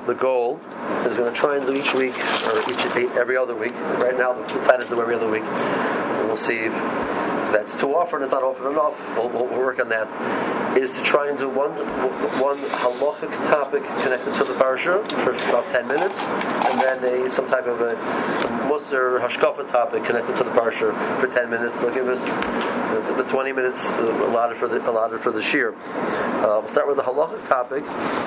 the goal is going to try and do each week or every other week. Right now, the plan is to do every other week. And we'll see if that's too often. It's not often enough. We'll work on that. Is to try and do one halachic topic connected to the parsha for about 10 minutes, and then some type of a Musar hashkafa topic connected to the parsha for 10 minutes. They'll give us the 20 minutes allotted for the shir. We'll start with the halachic topic.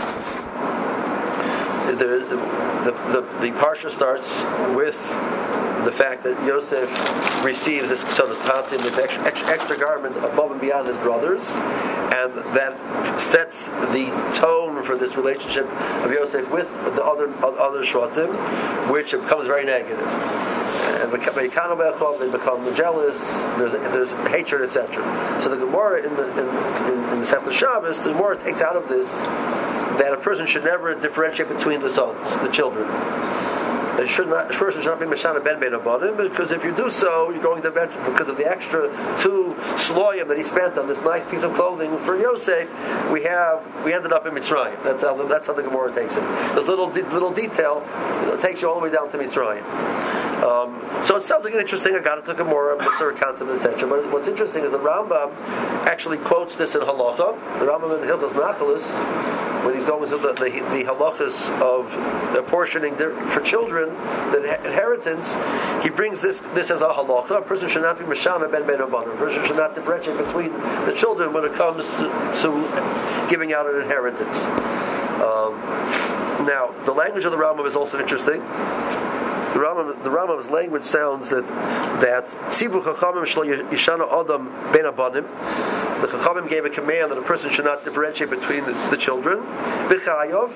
The parsha starts with the fact that Yosef receives this extra garment above and beyond his brothers, and that sets the tone for this relationship of Yosef with the other Shvatim, which becomes very negative. And they become jealous. There's hatred, etc. So the Gemara in the Sefta Shabbos, the Gemara takes out of this that a person should never differentiate between the sons, the children. A person should not be Meshana Ben Abonim, because if you do so, you're going to eventually, because of the extra 2 sloyim that he spent on this nice piece of clothing for Yosef, we ended up in Mitzrayim. That's how the Gemara takes it. This little detail takes you all the way down to Mitzrayim. So it sounds like an interesting Agadah to Gemara, Musar concept, etc. But what's interesting is the Rambam actually quotes this in Halacha. The Rambam in Hilchos Nachalos, when he's going through the halachas of apportioning for children, the inheritance, he brings this as a halacha. A person should not be meshana ben abanim. A person should not differentiate between the children when it comes to giving out an inheritance. Now, the language of the Rambam is also interesting. The Rambam's language sounds that Tzivu Chachamim Shlo Yishana Adam Ben Abanim. The Chachamim gave a command that a person should not differentiate between the children. B'chayov.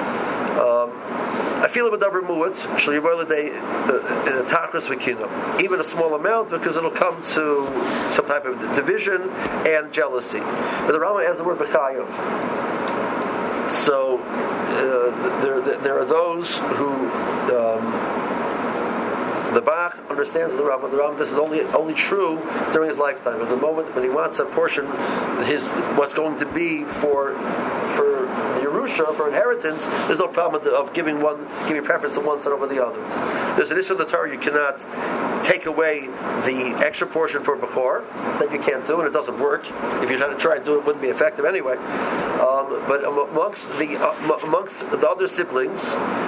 I feel about Davar Mu'at Shlo Yiboy L'Dei Tachris V'Kina. Even a small amount, because it'll come to some type of division and jealousy. But the Rambam adds the word B'chayov. So there are those who. The Bach understands the Rambam. The Rambam, this is only true during his lifetime. At the moment when he wants to apportion what's going to be for the Yerusha, for inheritance, there's no problem of giving preference to one son over the others. There's an issue of the Torah: you cannot take away the extra portion for Bechor. That you can't do, and it doesn't work. If you try to do it, wouldn't be effective anyway. But amongst the other siblings,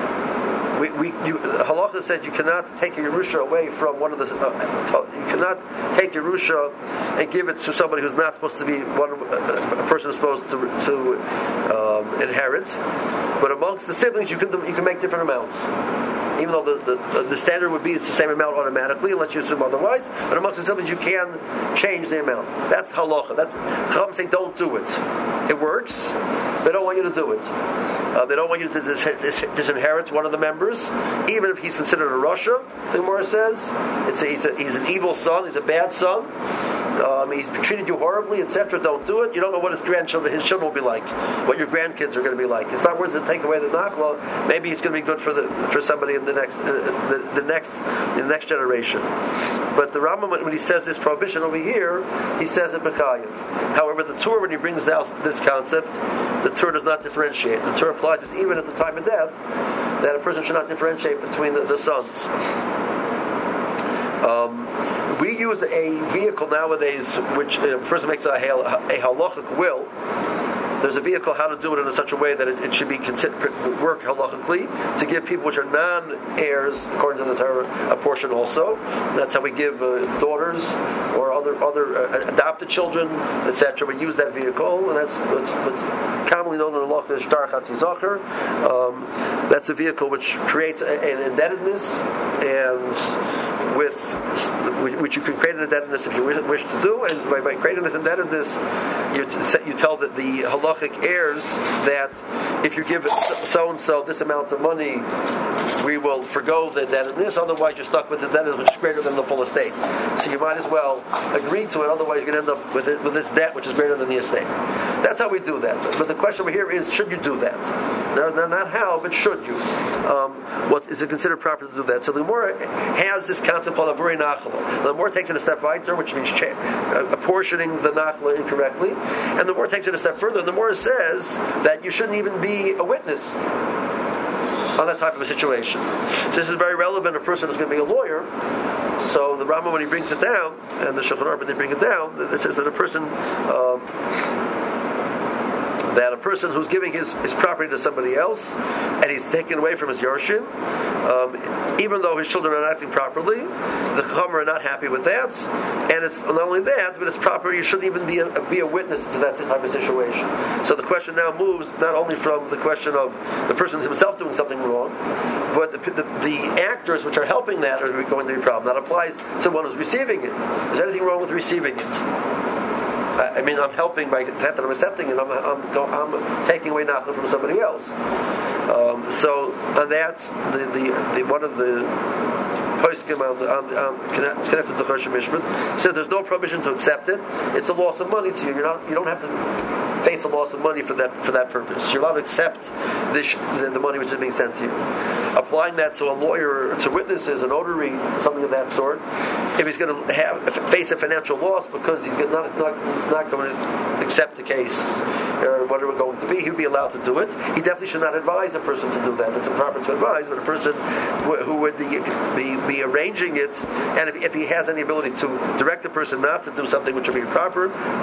Halacha said you cannot take a Yerusha away from one of the. You cannot take Yerusha and give it to somebody who's not supposed to be a person who's supposed to inherit. But amongst the siblings, you can make different amounts. Even though the standard would be it's the same amount automatically, unless you assume otherwise. But amongst the siblings, you can change the amount. That's halacha. That's Chacham saying don't do it. It works. They don't want you to do it. They don't want you to disinherit one of the members, even if he's considered a Rasha. The Gemara says he's an evil son. He's a bad son. He's treated you horribly, etc. Don't do it. You don't know what his children will be like, what your grandkids are going to be like. It's not worth it to take away the nachla. Maybe it's going to be good for somebody in the next generation. But the Rambam, when he says this prohibition over here, he says it b'chayev. However, the Torah, when he brings down this concept, the Torah does not differentiate. The Torah applies this even at the time of death, that a person should not differentiate between the sons. We use a vehicle nowadays which a person makes a halachic will. There's a vehicle how to do it in such a way that it should be work halachically to give people which are non-heirs, according to the Torah, a portion also. That's how we give daughters or other adopted children, etc. We use that vehicle, and that's what's commonly known in the halacha as shtar chatzi zacher. That's a vehicle which creates an indebtedness, and which you can create an indebtedness if you wish to do, and by creating this indebtedness, you tell that the halachic heirs that if you give so and so this amount of money, we will forgo the indebtedness. Otherwise, you're stuck with the indebtedness which is greater than the full estate. So you might as well agree to it. Otherwise, you're going to end up with this debt which is greater than the estate. That's how we do that. But the question over here is, should you do that? Not how, but should you? Is it considered proper to do that? So the Gemara has this concept called avurei nachla. The Gemara takes it a step further, which means apportioning the nachla incorrectly, and the Gemara takes it a step further. And the Gemara says that you shouldn't even be a witness. on that type of a situation. So this is very relevant. A person is going to be a lawyer. So the Rambam, when he brings it down, and the Shulchan Aruch, when they bring it down, it says that a person who's giving his property to somebody else and he's taken away from his Yorshim, even though his children are not acting properly, the Chacham are not happy with that, and it's not only that, but it's proper. You shouldn't even be a witness to that type of situation. So the question now moves not only from the question of the person himself doing something wrong, but the actors which are helping that are going to be a problem. That applies to one who's receiving it. Is there anything wrong with receiving it? I mean, I'm helping by the fact that I'm accepting it. I'm taking away nachla from somebody else. So on that, the one of the poskim connected to Choshen Mishpat said there's no prohibition to accept it. It's a loss of money to you. You don't have to face a loss of money for that purpose. You're allowed to accept the money which is being sent to you. Applying that to a lawyer, to witnesses, a notary, something of that sort, if he's going to face a financial loss because he's not going to accept the case or whatever it's going to be, he'd be allowed to do it. He definitely should not advise a person to do that. It's improper to advise, but a person who would be arranging it, and if he has any ability to direct the person not to do something which would be improper,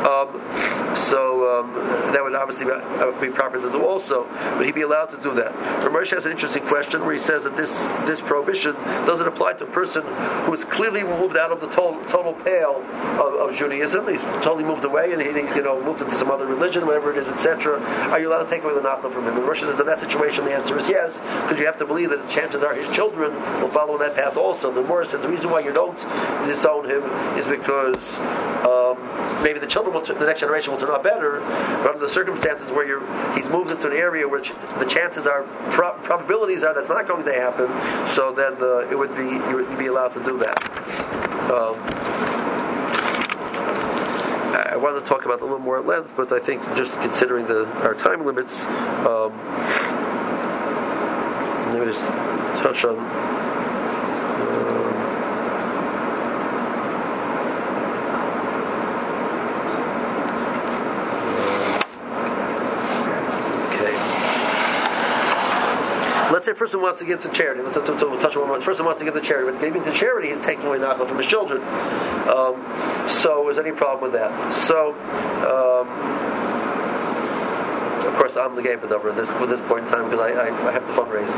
that would obviously be proper to do also, but he'd be allowed to do that. Ramesh has an interesting question where he says that this prohibition doesn't apply to a person who is clearly moved out of the total pale of Judaism. He's totally moved away and he moved into some other religion, whatever it is, etc. Are you allowed to take away the nachla from him? And Ramesh says in that situation the answer is yes, because you have to believe that the chances are his children will follow in that path also. The Gemara says the reason why you don't disown him is because maybe the next generation will turn out better, but under the circumstances where he's moved into an area where the chances are, probabilities are that's not going to happen, so then you would be allowed to do that. I wanted to talk about it a little more at length, but I think just considering our time limits, let me just touch on. Let's say a person wants to give to charity. Let's touch on one more. The person wants to give to charity, but giving to charity, he's taking away nachla from his children. So, is there any problem with that? So, of course, I'm the game for number at this point in time because I have to fundraise.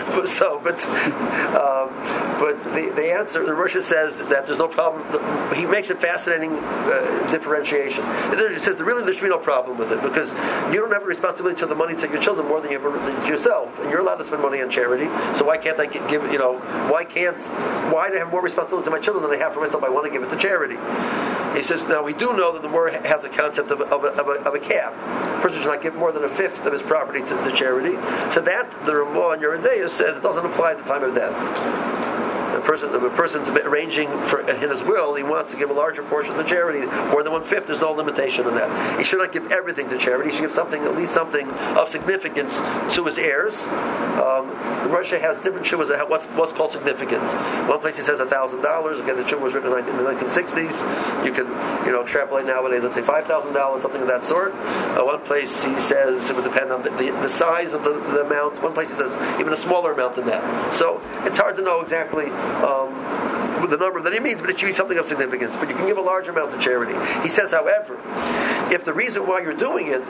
But the answer, the Rosh says that there's no problem. He makes a fascinating differentiation. He says there should be no problem with it because you don't have a responsibility to the money to your children more than you have to yourself, and you're allowed to spend money on charity. So why can't I give? Why do I have more responsibility to my children than I have for myself? I want to give it to charity. He says, now we do know that the Gemara has a concept of a cap. A person should not give more than a fifth of his property to charity. So that the Ramah and Yeridea says it doesn't apply at the time of death. The person's arranging in his will, he wants to give a larger portion to charity, more than 1/5. There's no limitation on that. He should not give everything to charity. He should give at least something of significance to his heirs. The Russia has different shuvas of what's called significant. One place he says $1,000. Again, the shuvah was written in the 1960s. You can extrapolate nowadays. Let's say $5,000, something of that sort. One place he says it would depend on the size of the amount. One place he says even a smaller amount than that. So it's hard to know exactly the number that he means, but it should be something of significance. But you can give a large amount to charity. He says, however, if the reason why you're doing it is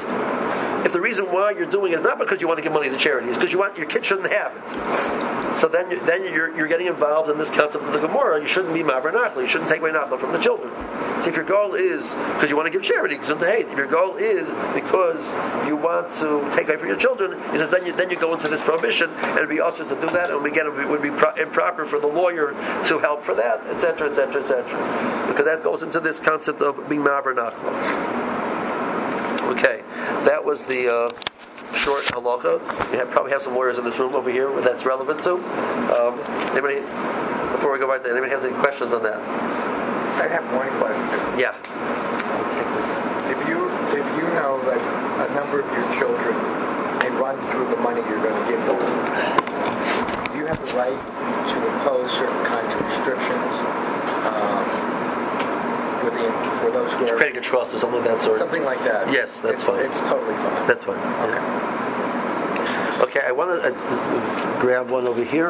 not because you want to give money to charity, it's because you want your kid shouldn't have it. So then you're getting involved in this concept of the Gemara. You shouldn't be ma'aber nachla. You shouldn't take away nachla from the children. So if your goal is because you want to give charity, if your goal is because you want to take away from your children, he says then you go into this prohibition, and it'd be also to do that, and again it would be improper for the lawyer to help for that, etc., etc., etc. Because that goes into this concept of being ma'aber nachla. Okay, that was the short halacha. We probably have some lawyers in this room over here that's relevant to. Anybody? Before we go right there, anybody has any questions on that? I have one question. Yeah. If you know that a number of your children may run through the money you're going to give them, do you have the right to impose certain kinds of restrictions for those who are creating a trust or something of that sort? Something like that. Yes, that's fine. It's totally fine. That's fine. Okay. Yeah. Okay, I want to grab one over here.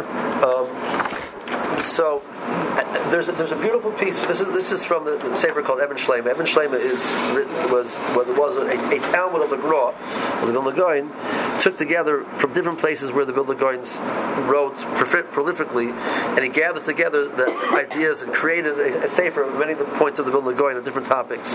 So there's a beautiful piece. This is from the Sefer called Eben Shleima. Eben Shleima was a Talmud of the Gra, the Vilna Gaon, took together from different places where the Vilna Gaons wrote prolifically, and he gathered together the ideas and created a Sefer of many of the points of the Vilna Gaon on different topics.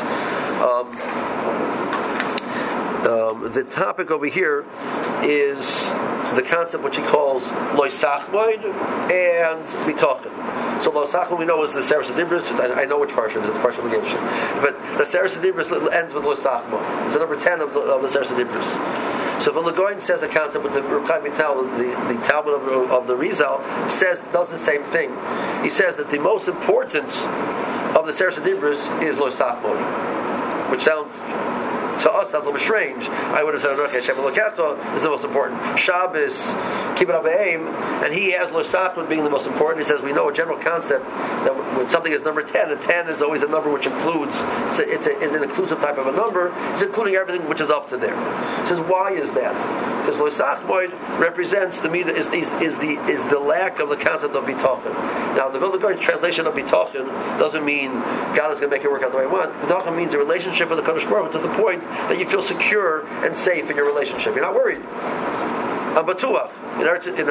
The topic over here is the concept which he calls Lo Sachmoid and Bitochen. So Lo Sachmoid we know is the Seres Dibros. I know which parsha it is. It's partial negation. But the Seres Dibros ends with Lo Sachmoid. It's the number 10 of the Seres Dibros. So Vilna Gaon says a concept with the Reb Chaim Vital, the Talmud of the Rizal, does the same thing. He says that the most important of the Seres Dibros is Lo Sachmoid, which sounds to us sounds a little bit strange. I would have said Hashem Elokecha is the most important. Shabbos, Kibbutz Avayim, and he has Lo Sachmoid being the most important. He says we know a general concept that when something is number 10, and 10 is always a number which includes, it's an inclusive type of a number. It's including everything which is up to there. He says why is that? Because Lo Sachmoid represents the midah is the lack of the concept of Bitochen. Now the Vilna Gaon's translation of Bitochen doesn't mean God is going to make it work out the way I want. Bitochen means a relationship with the Kadosh Baruch Hu to the point that you feel secure and safe in your relationship. You're not worried. Batuach. In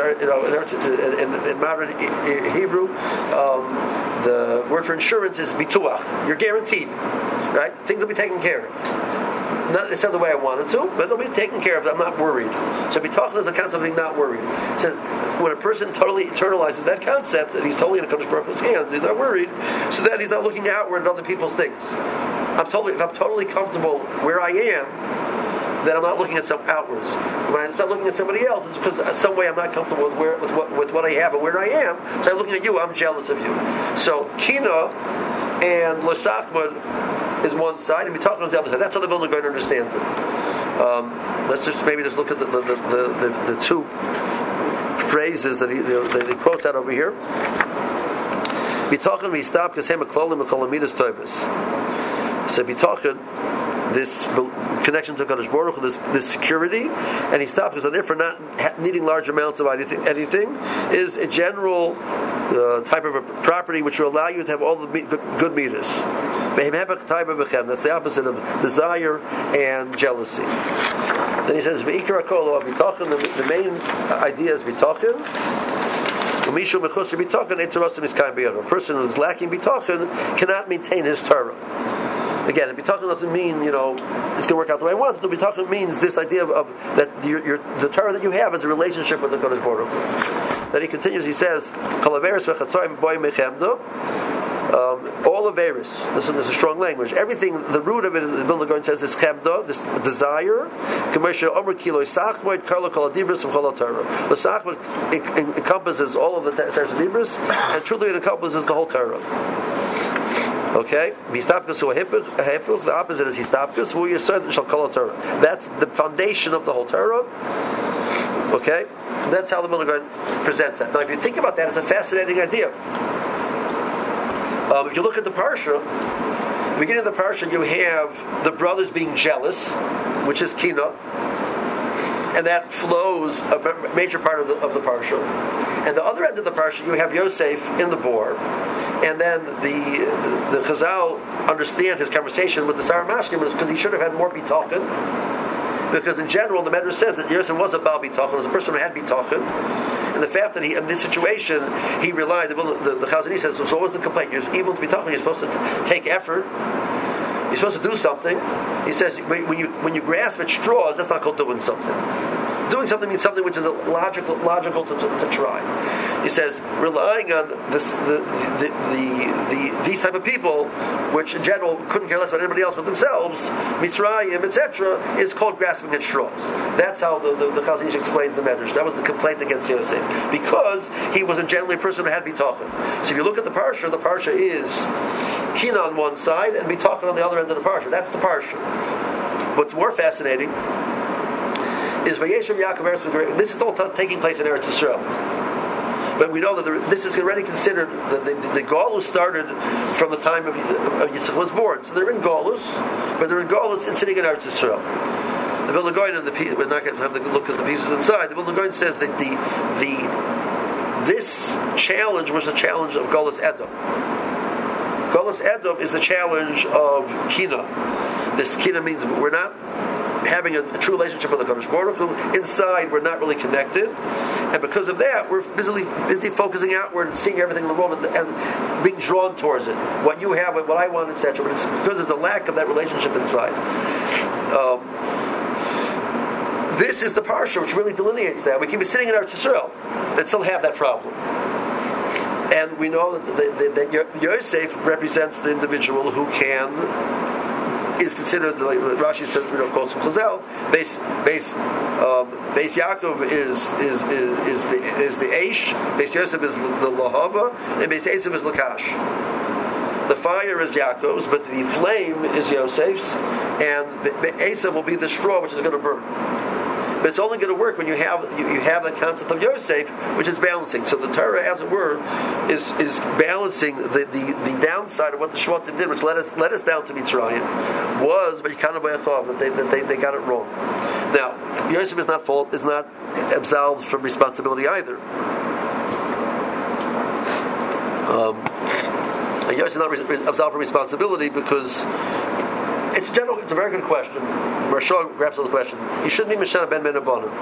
modern Hebrew, the word for insurance is bituach. You're guaranteed, right? Things will be taken care of. Not necessarily the way I wanted to, but they'll be taken care of. I'm not worried. So bitochen is the concept of being not worried. It says when a person totally internalizes that concept that he's totally in a Kadosh Baruch Hu's hands, he's not worried, so that he's not looking outward at other people's things. If I'm totally comfortable where I am, then I'm not looking at some outwards. When I start looking at somebody else, it's because some way I'm not comfortable with what I have and where I am. So I'm looking at you, I'm jealous of you. So Kina and Lo Sachmoid is one side, and Bitochen is the other side. That's how the Vilna Gaon understands it. Let's just look at the two phrases that he quotes out over here. Bitochen v'istab kashem eklolim ekolomidas toibus. So Bitochen, this connection to Kadosh Baruch Hu, this security, and he stopped because therefore not needing large amounts of anything is a general type of a property which will allow you to have all the good midas. That's the opposite of desire and jealousy. Then he says, the main idea is Bitochen. A person who is lacking Bitochen cannot maintain his Torah. Again, Bitochen doesn't mean, it's going to work out the way I want. Bitochen means this idea of that the Torah that you have is a relationship with the Kadosh Baruch Hu. Then he continues, he says, all of Averis. This is a strong language. Everything, the root of it, the Vilna Gaon says, is chemda, this desire. The Sachmoid encompasses all of the Seres Dibros, and truly it encompasses the whole Torah. Okay? The opposite is Histapkus, who you said shall call a Torah. That's the foundation of the whole Torah. Okay? That's how the Vilna Gaon presents that. Now, if you think about that, it's a fascinating idea. If you look at the parsha, beginning of the parsha, you have the brothers being jealous, which is Kina, and that flows a major part of the parsha. And the other end of the parsha, you have Yosef in the bor, and then the Chazal understand his conversation with the Sarah Mashkim was because he should have had more Bitochen. Because in general, the Medrash says that Yosef was a Baal Bitochen, was a person who had Bitochen. And the fact that in this situation, he relied, the Chazal says, so what was the complaint? Even with Bitochen, you're supposed to take effort. You're supposed to do something. He says, when you grasp at straws, that's not called doing something. Doing something means something which is logical to try. He says, relying on these type of people, which in general couldn't care less about anybody else but themselves, Mitzrayim, etc., is called grasping at straws. That's how the Chazal Ish explains the Medrash. That was the complaint against Yosef, because he was generally a person who had Bitochen. So if you look at the parsha is Kina on one side and Bitochen on the other end of the parsha. That's the parsha. What's more fascinating is Vayeshev Yaakov Eretz. This is all taking place in Eretz Yisrael. But we know that this is already considered the Galus started from the time of Yitzchak was born. So they're in Galus, but they're in Galus and sitting in Eretz Yisrael. The Vilna Gaon we're not going to have to look at the pieces inside. The Vilna Gaon says that this challenge was a challenge of Golas Edom. Golas Edom is the challenge of Kina. This Kina means we're not having a true relationship with the Kadosh Baruch Hu. Inside, we're not really connected, and because of that, we're busy focusing outward and seeing everything in the world and being drawn towards it. What you have and what I want, etc. But it's because of the lack of that relationship inside. This is the parsha which really delineates that. We can be sitting in Eretz Yisrael and still have that problem. And we know that Yosef represents the individual who is considered, like Rashi said, quotes from Chazal. Beis Yaakov is the Eish, Beis Yosef is the Lahava, and Beis Esav is Lakash. The fire is Yaakov's, but the flame is Yosef's, and Esav will be the straw which is going to burn. But it's only going to work when you have the concept of Yosef, which is balancing. So the Torah, as it were, is balancing the downside of what the Shvatim did, which led us down to Mitzrayim, was that they got it wrong. Now, Yosef is not absolved from responsibility either. Yosef is not absolved from responsibility because it's a very good question. Marshal grabs on the question. You shouldn't be Mishana ben Abanim.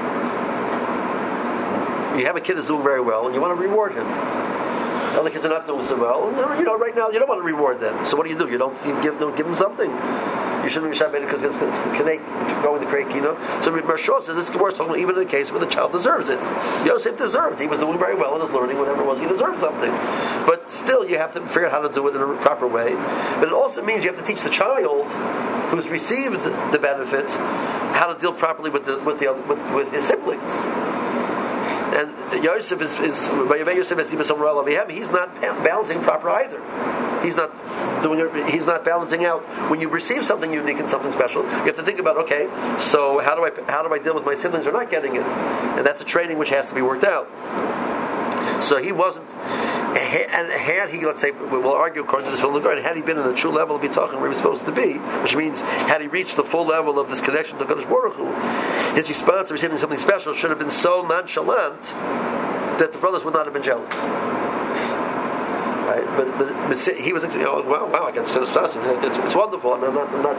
You have a kid who's doing very well, and you want to reward him. Other kids are not doing so well. Right now you don't want to reward them. So what do? You don't give them something. You shouldn't be Mishana ben because it's going to create kino. So Marshal says this is worse, even in a case where the child deserves it. Yosef deserved. He was doing very well in his learning, whatever it was. He deserved something. But still, you have to figure out how to do it in a proper way. But it also means you have to teach the child who's received the benefits how to deal properly with his siblings. And Yosef he's not balancing proper either. He's not balancing out. When you receive something unique and something special, you have to think about, okay, so how do I deal with my siblings who are not getting it? And that's a training which has to be worked out. So he wasn't. And had he, let's say, we'll argue according to this Vilna Gaon, had he been in the true level of Bitachon where he was supposed to be, which means had he reached the full level of this connection to Kadosh Baruch Hu, his response to receiving something special should have been so nonchalant that the brothers would not have been jealous. Right? But he was, wow, I can still stress it. It's wonderful. I'm not.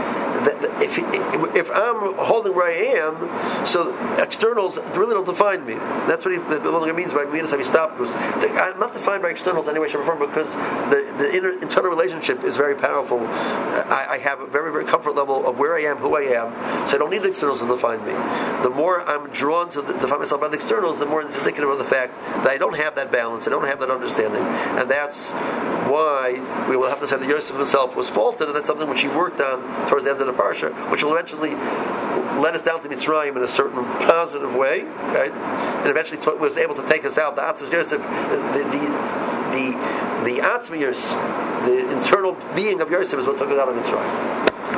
If I'm holding where I am, so externals really don't define me. That's what the Vilna means by me. That's stop. I'm not defined by externals anyway, shape, or form, because the internal relationship is very powerful. I have a very, very comfort level of where I am, who I am, so I don't need the externals to define me. The more I'm drawn to define myself by the externals, the more it's indicative of the fact that I don't have that balance, I don't have that understanding, and that's why we will have to say that Yosef himself was faulted, and that's something which he worked on towards the end of the parsha, which will eventually let us down to Mitzrayim in a certain positive way, right? And eventually was able to take us out. The Atzmos Yosef, the Atzmos, the internal being of Yosef is what took us out of Mitzrayim.